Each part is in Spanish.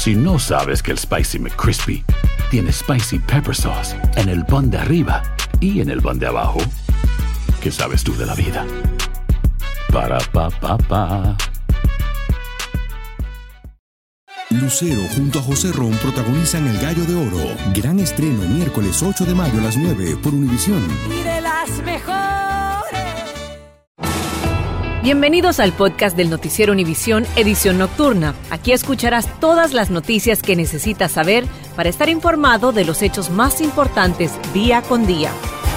Si no sabes que el Spicy McCrispy tiene Spicy Pepper Sauce en el pan de arriba y en el pan de abajo, ¿qué sabes tú de la vida? Para, pa, pa, pa. Lucero junto a José Ron protagonizan El Gallo de Oro. Gran estreno miércoles 8 de mayo a las 9 por Univisión. Y de las mejores. Bienvenidos al podcast del noticiero Univisión Edición Nocturna. Aquí escucharás todas las noticias que necesitas saber para estar informado de los hechos más importantes día con día.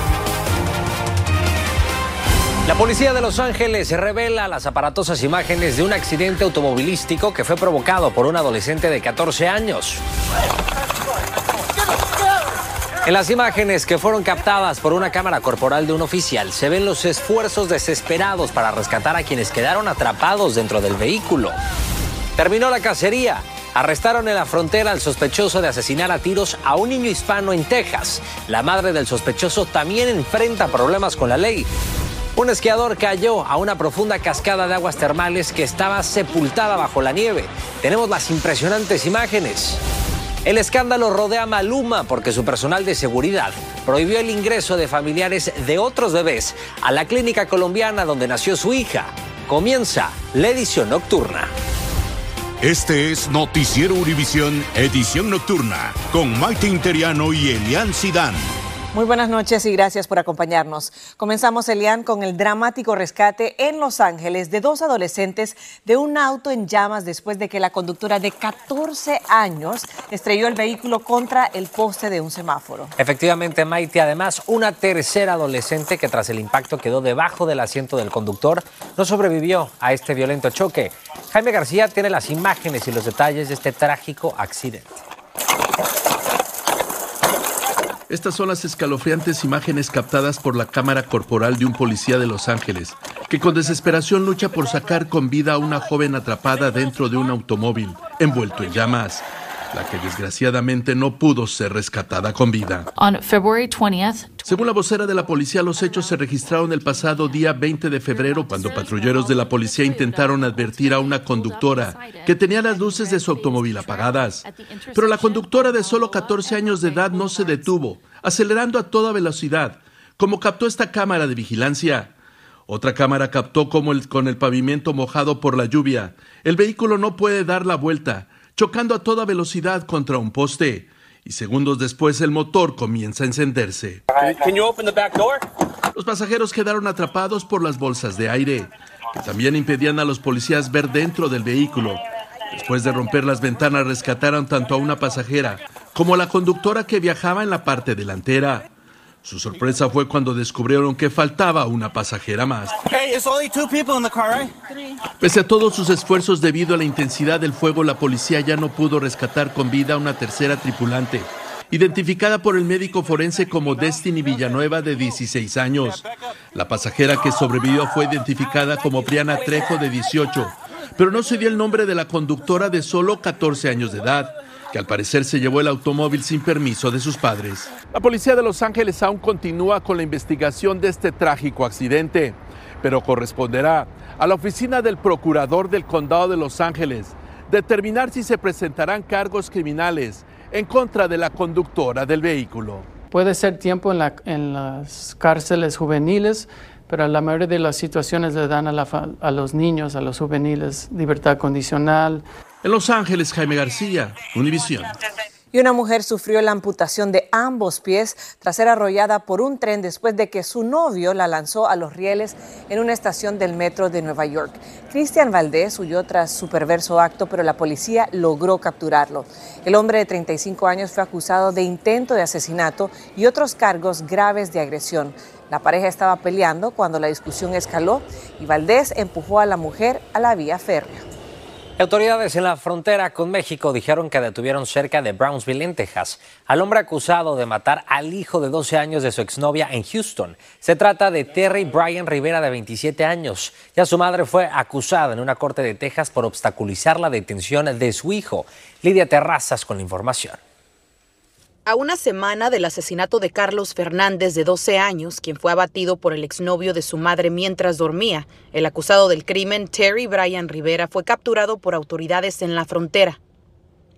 La policía de Los Ángeles revela las aparatosas imágenes de un accidente automovilístico que fue provocado por un adolescente de 14 años. En las imágenes que fueron captadas por una cámara corporal de un oficial, se ven los esfuerzos desesperados para rescatar a quienes quedaron atrapados dentro del vehículo. Terminó la cacería. Arrestaron en la frontera al sospechoso de asesinar a tiros a un niño hispano en Texas. La madre del sospechoso también enfrenta problemas con la ley. Un esquiador cayó a una profunda cascada de aguas termales que estaba sepultada bajo la nieve. Tenemos las impresionantes imágenes. El escándalo rodea a Maluma porque su personal de seguridad prohibió el ingreso de familiares de otros bebés a la clínica colombiana donde nació su hija. Comienza la edición nocturna. Este es Noticiero Univisión, edición nocturna, con Maite Interiano y Elian Sidán. Muy buenas noches y gracias por acompañarnos. Comenzamos, Elian, con el dramático rescate en Los Ángeles de dos adolescentes de un auto en llamas después de que la conductora de 14 años estrelló el vehículo contra el poste de un semáforo. Efectivamente, Maite, además, una tercera adolescente que tras el impacto quedó debajo del asiento del conductor no sobrevivió a este violento choque. Jaime García tiene las imágenes y los detalles de este trágico accidente. Estas son las escalofriantes imágenes captadas por la cámara corporal de un policía de Los Ángeles, que con desesperación lucha por sacar con vida a una joven atrapada dentro de un automóvil, envuelto en llamas, la que desgraciadamente no pudo ser rescatada con vida. On February 20th, Según la vocera de la policía, los hechos se registraron el pasado día 20 de febrero cuando patrulleros de la policía intentaron advertir a una conductora que tenía las luces de su automóvil apagadas. Pero la conductora de solo 14 años de edad no se detuvo, acelerando a toda velocidad, como captó esta cámara de vigilancia. Otra cámara captó cómo con el pavimento mojado por la lluvia, el vehículo no puede dar la vuelta, chocando a toda velocidad contra un poste. Y segundos después el motor comienza a encenderse. Los pasajeros quedaron atrapados por las bolsas de aire, que también impedían a los policías ver dentro del vehículo. Después de romper las ventanas, rescataron tanto a una pasajera como a la conductora que viajaba en la parte delantera. Su sorpresa fue cuando descubrieron que faltaba una pasajera más. Pese a todos sus esfuerzos debido a la intensidad del fuego, la policía ya no pudo rescatar con vida a una tercera tripulante, identificada por el médico forense como Destiny Villanueva, de 16 años. La pasajera que sobrevivió fue identificada como Brianna Trejo, de 18, pero no se dio el nombre de la conductora de solo 14 años de edad, que al parecer se llevó el automóvil sin permiso de sus padres. La policía de Los Ángeles aún continúa con la investigación de este trágico accidente, pero corresponderá a la oficina del procurador del condado de Los Ángeles determinar si se presentarán cargos criminales en contra de la conductora del vehículo. Puede ser tiempo en las cárceles juveniles, pero la mayoría de las situaciones le dan a los niños, a los juveniles, libertad condicional. En Los Ángeles, Jaime García, Univisión. Y una mujer sufrió la amputación de ambos pies tras ser arrollada por un tren después de que su novio la lanzó a los rieles en una estación del metro de Nueva York. Cristian Valdés huyó tras su perverso acto, pero la policía logró capturarlo. El hombre de 35 años fue acusado de intento de asesinato y otros cargos graves de agresión. La pareja estaba peleando cuando la discusión escaló y Valdés empujó a la mujer a la vía férrea. Autoridades en la frontera con México dijeron que detuvieron cerca de Brownsville, en Texas, al hombre acusado de matar al hijo de 12 años de su exnovia en Houston. Se trata de Terry Bryan Rivera, de 27 años. Ya su madre fue acusada en una corte de Texas por obstaculizar la detención de su hijo. Lidia Terrazas con la información. A una semana del asesinato de Carlos Fernández, de 12 años, quien fue abatido por el exnovio de su madre mientras dormía, el acusado del crimen, Terry Bryan Rivera, fue capturado por autoridades en la frontera.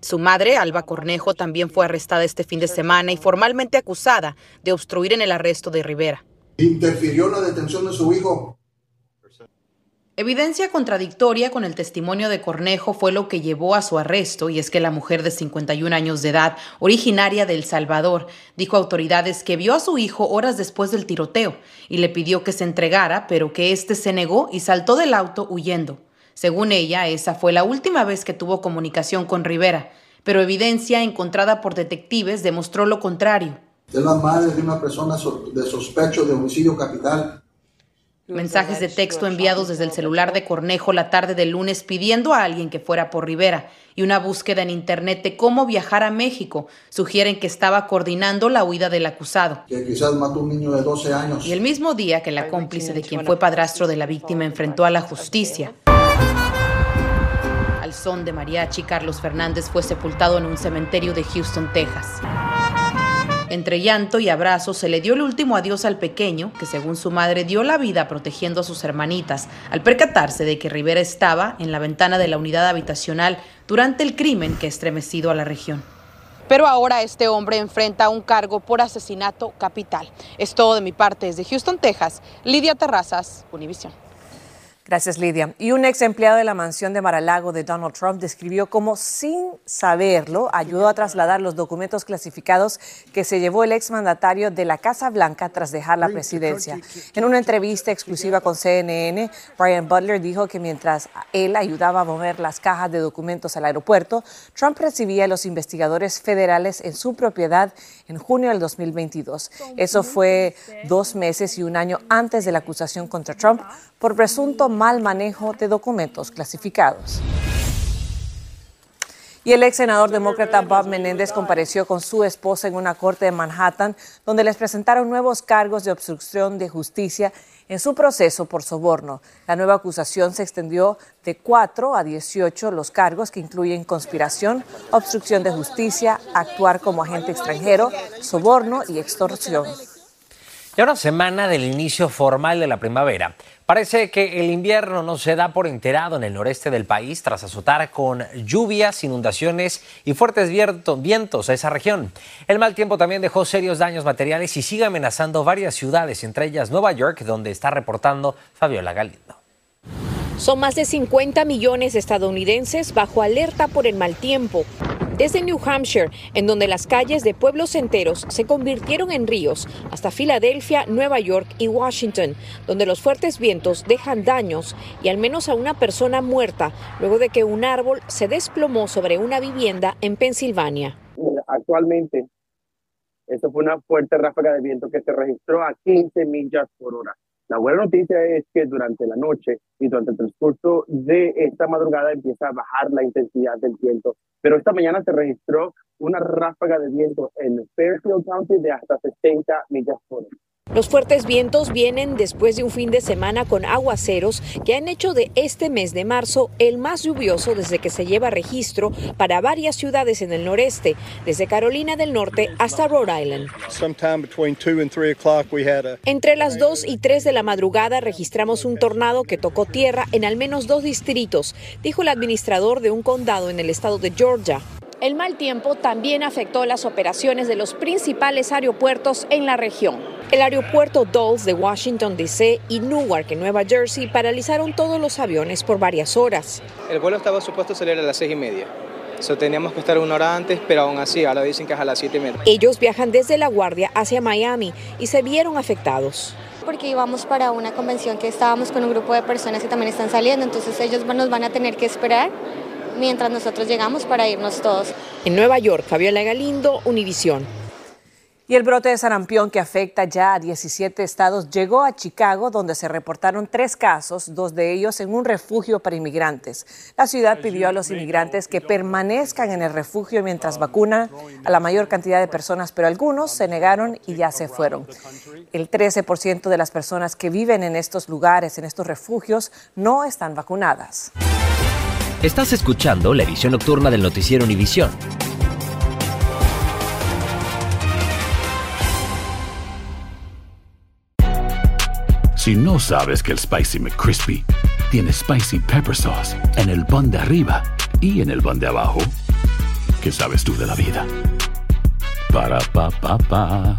Su madre, Alba Cornejo, también fue arrestada este fin de semana y formalmente acusada de obstruir en el arresto de Rivera. Interfirió en la detención de su hijo. Evidencia contradictoria con el testimonio de Cornejo fue lo que llevó a su arresto, y es que la mujer de 51 años de edad, originaria de El Salvador, dijo a autoridades que vio a su hijo horas después del tiroteo y le pidió que se entregara, pero que éste se negó y saltó del auto huyendo. Según ella, esa fue la última vez que tuvo comunicación con Rivera, pero evidencia encontrada por detectives demostró lo contrario. Es la madre de una persona de sospecho de homicidio capital. Mensajes de texto enviados desde el celular de Cornejo la tarde del lunes pidiendo a alguien que fuera por Rivera y una búsqueda en internet de cómo viajar a México sugieren que estaba coordinando la huida del acusado. Que quizás mató a un niño de 12 años. Y el mismo día que la cómplice de quien fue padrastro de la víctima enfrentó a la justicia. Al son de mariachi, Carlos Fernández fue sepultado en un cementerio de Houston, Texas. Entre llanto y abrazos se le dio el último adiós al pequeño, que según su madre dio la vida protegiendo a sus hermanitas, al percatarse de que Rivera estaba en la ventana de la unidad habitacional durante el crimen que ha estremecido a la región. Pero ahora este hombre enfrenta un cargo por asesinato capital. Es todo de mi parte desde Houston, Texas. Lidia Terrazas, Univisión. Gracias, Lidia. Y un ex empleado de la mansión de Mar-a-Lago de Donald Trump describió cómo, sin saberlo, ayudó a trasladar los documentos clasificados que se llevó el exmandatario de la Casa Blanca tras dejar la presidencia. En una entrevista exclusiva con CNN, Brian Butler dijo que mientras él ayudaba a mover las cajas de documentos al aeropuerto, Trump recibía a los investigadores federales en su propiedad en junio del 2022. Eso fue 2 meses y un año antes de la acusación contra Trump por presunto mal manejo de documentos clasificados. Y el ex senador demócrata Bob Menéndez compareció con su esposa en una corte de Manhattan, donde les presentaron nuevos cargos de obstrucción de justicia en su proceso por soborno. La nueva acusación se extendió de 4 a 18 los cargos, que incluyen conspiración, obstrucción de justicia, actuar como agente extranjero, soborno y extorsión. Ya una semana del inicio formal de la primavera. Parece que el invierno no se da por enterado en el noreste del país tras azotar con lluvias, inundaciones y fuertes vientos a esa región. El mal tiempo también dejó serios daños materiales y sigue amenazando varias ciudades, entre ellas Nueva York, donde está reportando Fabiola Galindo. Son más de 50 millones de estadounidenses bajo alerta por el mal tiempo. Desde New Hampshire, en donde las calles de pueblos enteros se convirtieron en ríos, hasta Filadelfia, Nueva York y Washington, donde los fuertes vientos dejan daños y al menos a una persona muerta luego de que un árbol se desplomó sobre una vivienda en Pensilvania. Actualmente, esto fue una fuerte ráfaga de viento que se registró a 15 millas por hora. La buena noticia es que durante la noche y durante el transcurso de esta madrugada empieza a bajar la intensidad del viento. Pero esta mañana se registró una ráfaga de viento en Fairfield County de hasta 60 millas por hora. Los fuertes vientos vienen después de un fin de semana con aguaceros que han hecho de este mes de marzo el más lluvioso desde que se lleva registro para varias ciudades en el noreste, desde Carolina del Norte hasta Rhode Island. Entre las 2 y 3 de la madrugada registramos un tornado que tocó tierra en al menos 2 distritos, dijo el administrador de un condado en el estado de Georgia. El mal tiempo también afectó las operaciones de los principales aeropuertos en la región. El aeropuerto Dulles de Washington, D.C. y Newark en Nueva Jersey paralizaron todos los aviones por varias horas. El vuelo estaba supuesto a salir a las 6:30. Teníamos que estar 1 hora antes, pero aún así ahora dicen que es a las 7:30. Ellos viajan desde La Guardia hacia Miami y se vieron afectados. Porque íbamos para una convención que estábamos con un grupo de personas que también están saliendo, entonces ellos nos van a tener que esperar mientras nosotros llegamos para irnos todos. En Nueva York, Fabiola Galindo, Univisión. Y el brote de sarampión que afecta ya a 17 estados llegó a Chicago, donde se reportaron 3 casos, 2 de ellos en un refugio para inmigrantes. La ciudad pidió a los inmigrantes que permanezcan en el refugio mientras vacunan a la mayor cantidad de personas, pero algunos se negaron y ya se fueron. El 13% de las personas que viven en estos lugares, en estos refugios, no están vacunadas. Estás escuchando la edición nocturna del noticiero Univisión. Si no sabes que el Spicy McCrispy tiene Spicy Pepper Sauce en el pan de arriba y en el pan de abajo, ¿Qué sabes tú de la vida? Para, pa, pa, pa.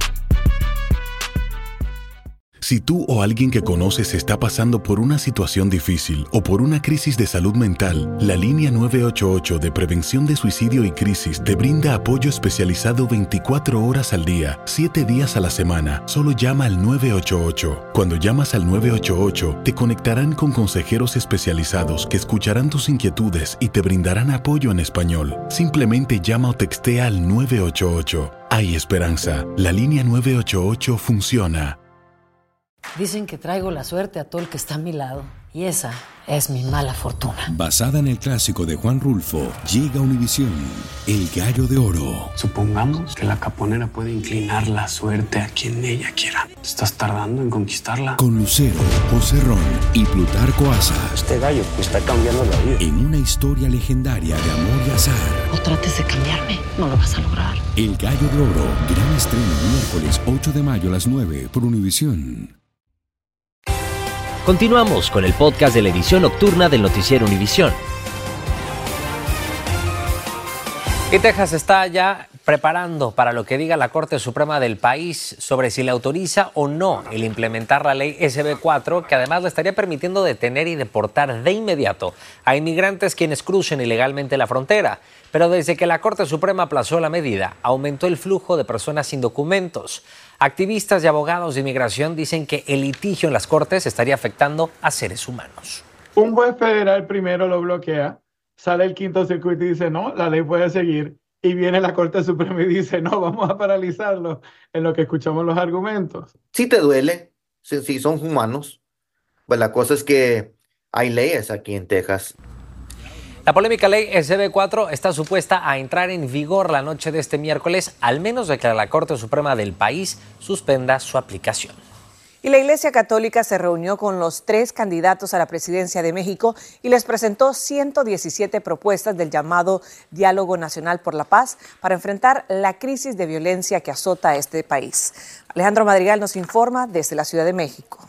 Si tú o alguien que conoces está pasando por una situación difícil o por una crisis de salud mental, la línea 988 de prevención de suicidio y crisis te brinda apoyo especializado 24 horas al día, 7 días a la semana. Solo llama al 988. Cuando llamas al 988, te conectarán con consejeros especializados que escucharán tus inquietudes y te brindarán apoyo en español. Simplemente llama o textea al 988. Hay esperanza. La línea 988 funciona. Dicen que traigo la suerte a todo el que está a mi lado. Y esa es mi mala fortuna. Basada en el clásico de Juan Rulfo, llega a Univisión, El Gallo de Oro. Supongamos que la caponera puede inclinar la suerte a quien ella quiera. ¿Estás tardando en conquistarla? Con Lucero, José Ron y Plutarco Asa. Este gallo está cambiando la vida. En una historia legendaria de amor y azar. No trates de cambiarme, no lo vas a lograr. El Gallo de Oro, gran estreno miércoles 8 de mayo a las 9 por Univisión. Continuamos con el podcast de la edición nocturna del Noticiero Univisión. Y Texas está ya preparando para lo que diga la Corte Suprema del país sobre si le autoriza o no el implementar la ley SB4, que además le estaría permitiendo detener y deportar de inmediato a inmigrantes quienes crucen ilegalmente la frontera. Pero desde que la Corte Suprema aplazó la medida, aumentó el flujo de personas sin documentos. Activistas y abogados de inmigración dicen que el litigio en las cortes estaría afectando a seres humanos. Un juez federal primero lo bloquea, sale el quinto circuito y dice no, la ley puede seguir, y viene la Corte Suprema y dice no, vamos a paralizarlo, en lo que escuchamos los argumentos. Si te duele, si son humanos, pues la cosa es que hay leyes aquí en Texas. La polémica ley SB4 está supuesta a entrar en vigor la noche de este miércoles, al menos de que la Corte Suprema del país suspenda su aplicación. Y la Iglesia Católica se reunió con los 3 candidatos a la presidencia de México y les presentó 117 propuestas del llamado Diálogo Nacional por la Paz para enfrentar la crisis de violencia que azota a este país. Alejandro Madrigal nos informa desde la Ciudad de México.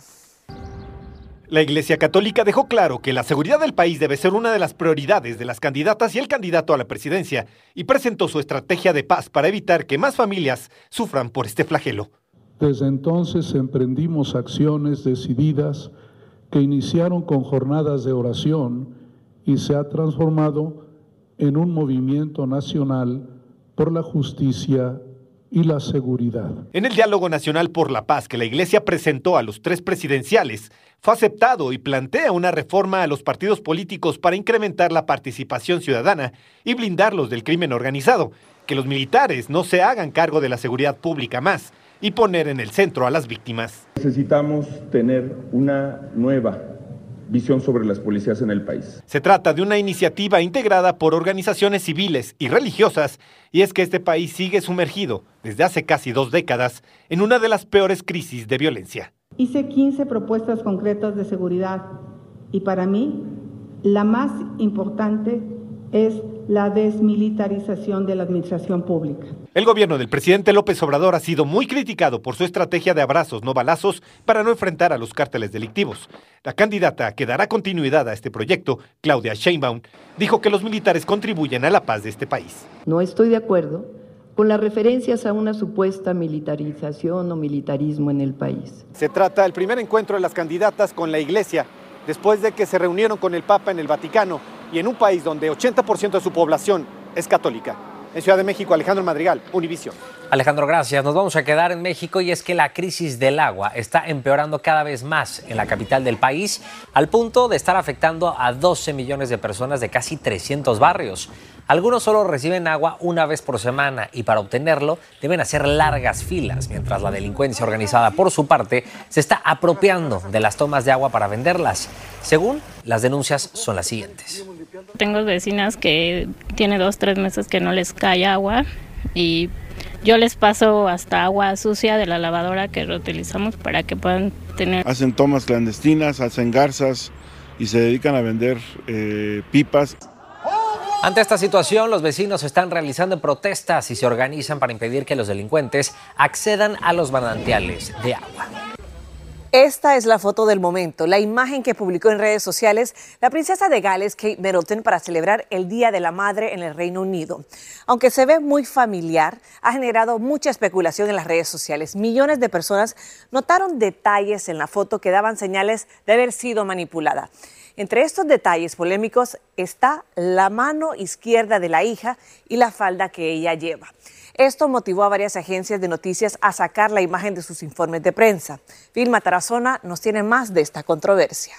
La Iglesia Católica dejó claro que la seguridad del país debe ser una de las prioridades de las candidatas y el candidato a la presidencia, y presentó su estrategia de paz para evitar que más familias sufran por este flagelo. Desde entonces emprendimos acciones decididas que iniciaron con jornadas de oración y se ha transformado en un movimiento nacional por la justicia y la seguridad. En el Diálogo Nacional por la Paz que la Iglesia presentó a los 3 presidenciales, fue aceptado y plantea una reforma a los partidos políticos para incrementar la participación ciudadana y blindarlos del crimen organizado, que los militares no se hagan cargo de la seguridad pública más y poner en el centro a las víctimas. Necesitamos tener una nueva visión sobre las policías en el país. Se trata de una iniciativa integrada por organizaciones civiles y religiosas, y es que este país sigue sumergido desde hace casi 2 décadas en una de las peores crisis de violencia. Hice 15 propuestas concretas de seguridad y para mí la más importante es la desmilitarización de la administración pública. El gobierno del presidente López Obrador ha sido muy criticado por su estrategia de abrazos, no balazos, para no enfrentar a los cárteles delictivos. La candidata que dará continuidad a este proyecto, Claudia Sheinbaum, dijo que los militares contribuyen a la paz de este país. No estoy de acuerdo con las referencias a una supuesta militarización o militarismo en el país. Se trata del primer encuentro de las candidatas con la Iglesia, después de que se reunieron con el Papa en el Vaticano y en un país donde 80% de su población es católica. En Ciudad de México, Alejandro Madrigal, Univisión. Alejandro, gracias. Nos vamos a quedar en México y es que la crisis del agua está empeorando cada vez más en la capital del país, al punto de estar afectando a 12 millones de personas de casi 300 barrios. Algunos solo reciben agua una vez por semana y para obtenerlo deben hacer largas filas, mientras la delincuencia organizada, por su parte, se está apropiando de las tomas de agua para venderlas. Según las denuncias, son las siguientes. Tengo vecinas que tiene 2-3 meses que no les cae agua y yo les paso hasta agua sucia de la lavadora que reutilizamos para que puedan tener. Hacen tomas clandestinas, hacen garzas y se dedican a vender pipas. Ante esta situación, los vecinos están realizando protestas y se organizan para impedir que los delincuentes accedan a los manantiales de agua. Esta es la foto del momento, la imagen que publicó en redes sociales la princesa de Gales, Kate Middleton, para celebrar el Día de la Madre en el Reino Unido. Aunque se ve muy familiar, ha generado mucha especulación en las redes sociales. Millones de personas notaron detalles en la foto que daban señales de haber sido manipulada. Entre estos detalles polémicos está la mano izquierda de la hija y la falda que ella lleva. Esto motivó a varias agencias de noticias a sacar la imagen de sus informes de prensa. Vilma Tarazona nos tiene más de esta controversia.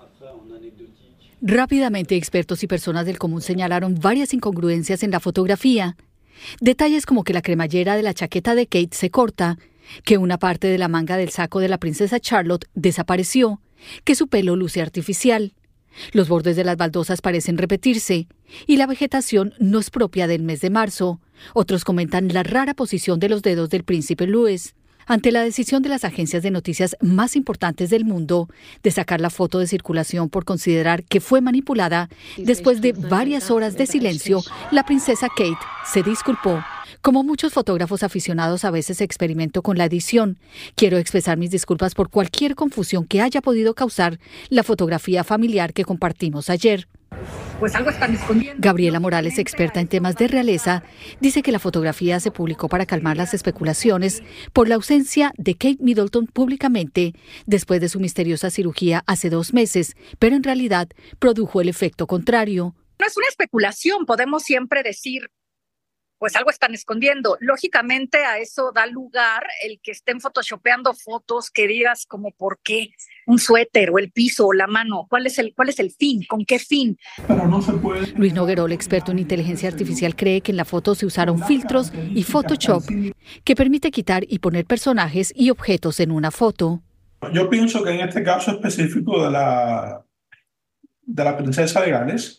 Rápidamente, expertos y personas del común señalaron varias incongruencias en la fotografía. Detalles como que la cremallera de la chaqueta de Kate se corta, que una parte de la manga del saco de la princesa Charlotte desapareció, que su pelo luce artificial. Los bordes de las baldosas parecen repetirse y la vegetación no es propia del mes de marzo. Otros comentan la rara posición de los dedos del príncipe Louis. Ante la decisión de las agencias de noticias más importantes del mundo de sacar la foto de circulación por considerar que fue manipulada, después de varias horas de silencio, la princesa Kate se disculpó. Como muchos fotógrafos aficionados, a veces experimento con la edición. Quiero expresar mis disculpas por cualquier confusión que haya podido causar la fotografía familiar que compartimos ayer. Pues algo están escondiendo. Gabriela Morales, experta en temas de realeza, dice que la fotografía se publicó para calmar las especulaciones por la ausencia de Kate Middleton públicamente después de su misteriosa cirugía hace 2 meses, pero en realidad produjo el efecto contrario. No es una especulación, podemos siempre decir, pues algo están escondiendo. Lógicamente a eso da lugar el que estén photoshopeando fotos que digas como por qué, un suéter o el piso o la mano, ¿cuál es el fin? ¿Con qué fin? Pero no se puede. Luis Noguerol, experto en inteligencia artificial, cree que en la foto se usaron filtros y Photoshop que permite quitar y poner personajes y objetos en una foto. Yo pienso que en este caso específico de la princesa de Gales,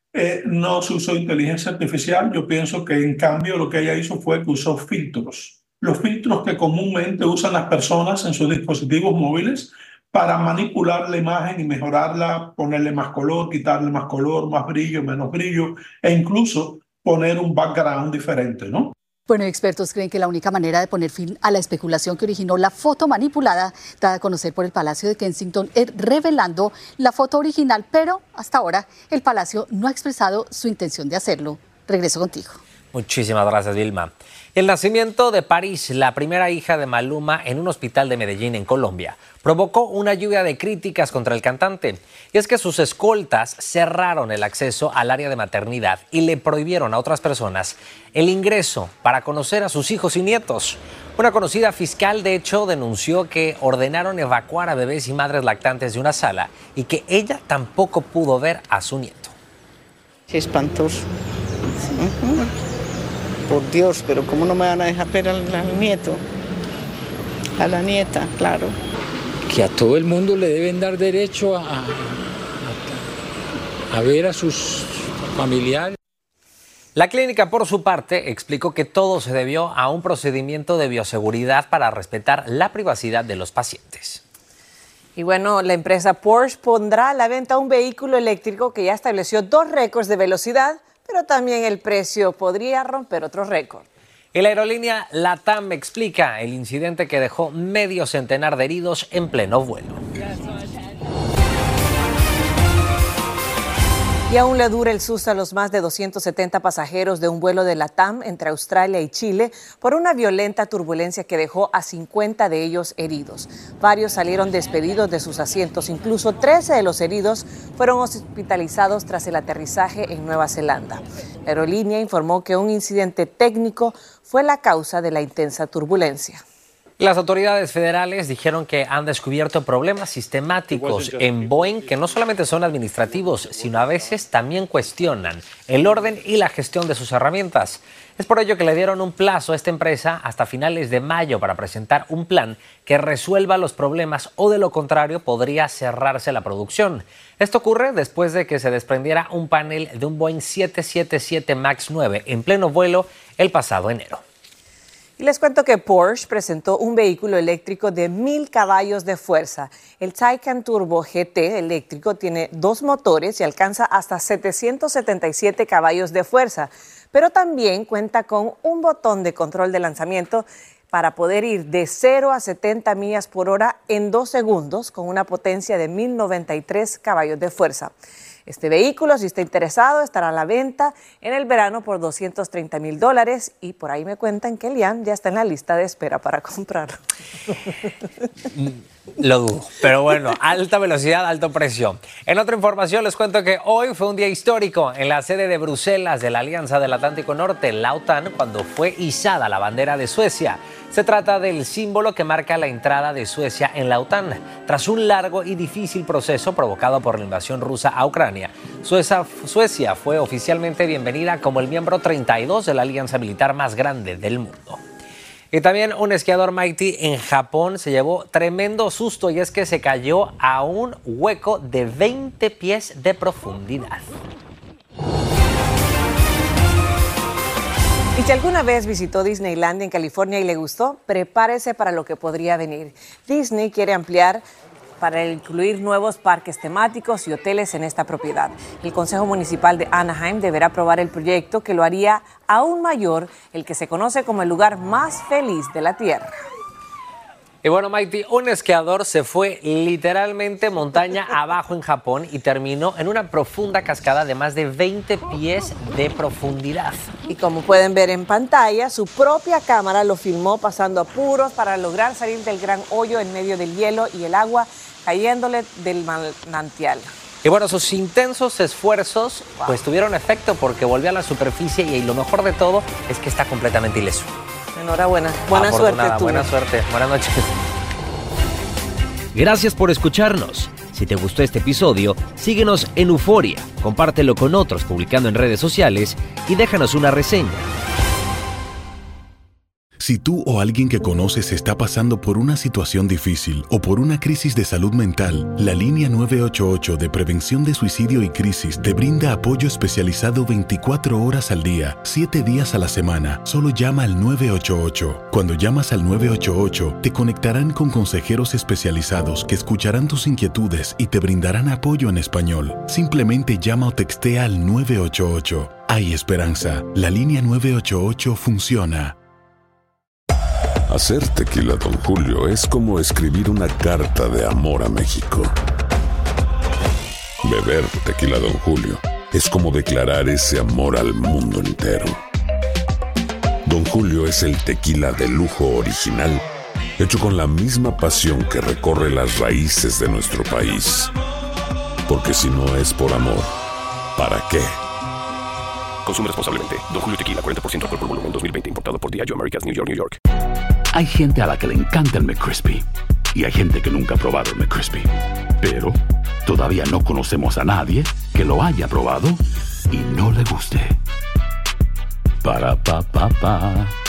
no se usó inteligencia artificial. Yo pienso que en cambio lo que ella hizo fue que usó filtros. Los filtros que comúnmente usan las personas en sus dispositivos móviles para manipular la imagen y mejorarla, ponerle más color, quitarle más color, más brillo, menos brillo, e incluso poner un background diferente, ¿no? Bueno, expertos creen que la única manera de poner fin a la especulación que originó la foto manipulada dada a conocer por el Palacio de Kensington es revelando la foto original, pero hasta ahora el Palacio no ha expresado su intención de hacerlo. Regreso contigo. Muchísimas gracias, Vilma. El nacimiento de Paris, la primera hija de Maluma, en un hospital de Medellín, en Colombia, provocó una lluvia de críticas contra el cantante. Y es que sus escoltas cerraron el acceso al área de maternidad y le prohibieron a otras personas el ingreso para conocer a sus hijos y nietos. Una conocida fiscal, de hecho, denunció que ordenaron evacuar a bebés y madres lactantes de una sala y que ella tampoco pudo ver a su nieto. Qué espantoso. Por Dios, pero ¿cómo no me van a dejar ver al nieto? A la nieta, claro. Que a todo el mundo le deben dar derecho a ver a sus familiares. La clínica, por su parte, explicó que todo se debió a un procedimiento de bioseguridad para respetar la privacidad de los pacientes. Y bueno, la empresa Porsche pondrá a la venta un vehículo eléctrico que ya estableció 2 récords de velocidad, pero también el precio podría romper otro récord. Y la aerolínea LATAM explica el incidente que dejó medio centenar de heridos en pleno vuelo. Y aún le dura el susto a los más de 270 pasajeros de un vuelo de LATAM entre Australia y Chile por una violenta turbulencia que dejó a 50 de ellos heridos. Varios salieron despedidos de sus asientos, incluso 13 de los heridos fueron hospitalizados tras el aterrizaje en Nueva Zelanda. La aerolínea informó que un incidente técnico fue la causa de la intensa turbulencia. Las autoridades federales dijeron que han descubierto problemas sistemáticos en Boeing que no solamente son administrativos, sino a veces también cuestionan el orden y la gestión de sus herramientas. Es por ello que le dieron un plazo a esta empresa hasta finales de mayo para presentar un plan que resuelva los problemas o de lo contrario podría cerrarse la producción. Esto ocurre después de que se desprendiera un panel de un Boeing 777 MAX 9 en pleno vuelo el pasado enero. Y les cuento que Porsche presentó un vehículo eléctrico de 1000 caballos de fuerza. El Taycan Turbo GT eléctrico tiene 2 motores y alcanza hasta 777 caballos de fuerza, pero también cuenta con un botón de control de lanzamiento para poder ir de 0 a 70 millas por hora en 2 segundos con una potencia de 1093 caballos de fuerza. Este vehículo, si está interesado, estará a la venta en el verano por $230,000 y por ahí me cuentan que Elian ya está en la lista de espera para comprarlo. Lo dudo, pero bueno, alta velocidad, alto precio. En otra información les cuento que hoy fue un día histórico en la sede de Bruselas de la Alianza del Atlántico Norte, la OTAN, cuando fue izada la bandera de Suecia. Se trata del símbolo que marca la entrada de Suecia en la OTAN. Tras un largo y difícil proceso provocado por la invasión rusa a Ucrania, Suecia fue oficialmente bienvenida como el miembro 32 de la alianza militar más grande del mundo. Y también un esquiador Mighty en Japón se llevó tremendo susto y es que se cayó a un hueco de 20 pies de profundidad. Y si alguna vez visitó Disneylandia en California y le gustó, prepárese para lo que podría venir. Disney quiere ampliar para incluir nuevos parques temáticos y hoteles en esta propiedad. El Consejo Municipal de Anaheim deberá aprobar el proyecto que lo haría aún mayor, el que se conoce como el lugar más feliz de la Tierra. Y bueno, Mighty, un esquiador se fue literalmente montaña abajo en Japón y terminó en una profunda cascada de más de 20 pies de profundidad. Y como pueden ver en pantalla, su propia cámara lo filmó pasando apuros para lograr salir del gran hoyo en medio del hielo y el agua cayéndole del manantial. Y bueno, sus intensos esfuerzos pues tuvieron efecto porque volvió a la superficie y lo mejor de todo es que está completamente ileso. Enhorabuena. Buena suerte tú. Buena suerte. Buenas noches. Gracias por escucharnos. Si te gustó este episodio, síguenos en Euforia, compártelo con otros publicando en redes sociales y déjanos una reseña. Si tú o alguien que conoces está pasando por una situación difícil o por una crisis de salud mental, la línea 988 de prevención de suicidio y crisis te brinda apoyo especializado 24 horas al día, 7 días a la semana. Solo llama al 988. Cuando llamas al 988, te conectarán con consejeros especializados que escucharán tus inquietudes y te brindarán apoyo en español. Simplemente llama o textea al 988. Hay esperanza. La línea 988 funciona. Hacer tequila Don Julio es como escribir una carta de amor a México. Beber tequila Don Julio es como declarar ese amor al mundo entero. Don Julio es el tequila de lujo original, hecho con la misma pasión que recorre las raíces de nuestro país. Porque si no es por amor, ¿para qué? Consume responsablemente. Don Julio Tequila, 40% alcohol por volumen, 2020. Importado por Diageo Americas, New York, New York. Hay gente a la que le encanta el McCrispy y hay gente que nunca ha probado el McCrispy. Pero todavía no conocemos a nadie que lo haya probado y no le guste. Para, pa, pa, pa.